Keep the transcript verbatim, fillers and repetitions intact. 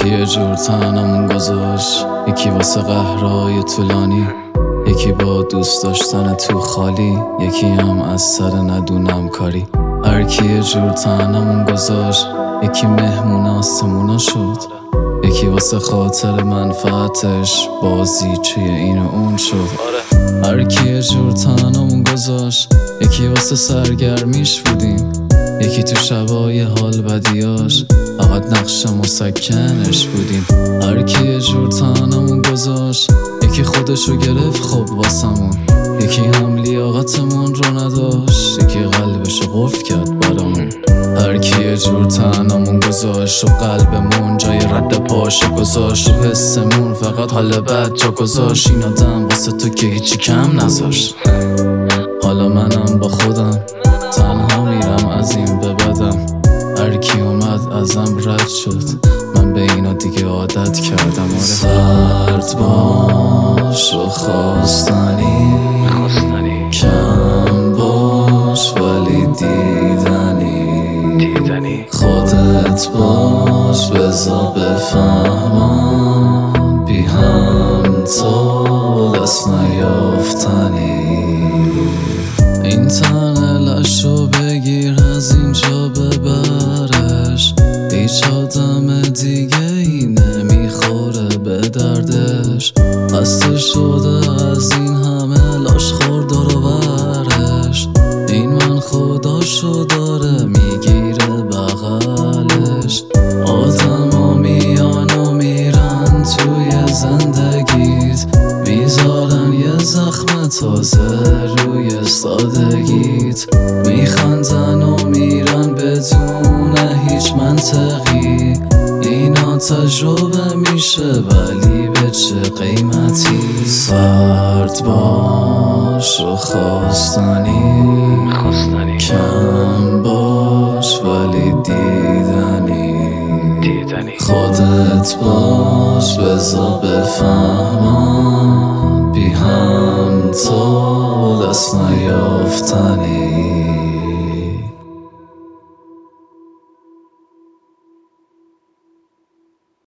یه جور تنمون گذاشت، یکی واسه قهرهای طولانی، یکی با دوست داشتن تو خالی، یکی هم از سر ندونم کاری. هر کی یه جور تنمون گذاشت، یکی مهمون آسمونا شد، یکی واسه خاطر منفعتش بازیچه این و اون شد. هر کی یه جور تنمون گذاشت، یکی واسه سرگرمیش بودیم، یکی تو شبای حال بدیاش فقط نقش مسکنش بودیم. هر کی یه جور تنمون گذاشت، یکی خودشو گرفت خوب واسمون، یکی هم لیاقتمون رو نداشت، یکی قلبشو قفل کرد برامون. هر کی یه جور تنمون گذاشت و قلبمون جای رد پاشو گذاشت، و حسمون فقط حال بد جا گذاشت. این آدم واسه تو که هیچی کم نذاشت. حالا منم با خودم تنها میرم از این به بدم، هر کی اومد ازم رد شد، من به اینا دیگه عادت کردم. آره سرد باش و خواستنی، کم باش ولی دیدنی، خودت باش بذار بفهمم، بی هم تو دست نیافتنی. این تنلشو بگیر از اینجا ببرش، هیچ آدم دیگه ای نمیخوره به دردش، خسته شده از این همه لاش خوردار و ورش. این من خداشو داره میگیره بغلش. آدم ها میان و میرن توی زندگیت، میذارن یه زخم تازه روی سادگیت، میخندن و میرن بدون هیچ منطقی. اینا تجربه میشه ولی به چه قیمتی؟ سرد باش و خواستنی، کم باش ولی دیدنی، خودت باش بذار بفهمم، بی هم تو دست نیافتنی.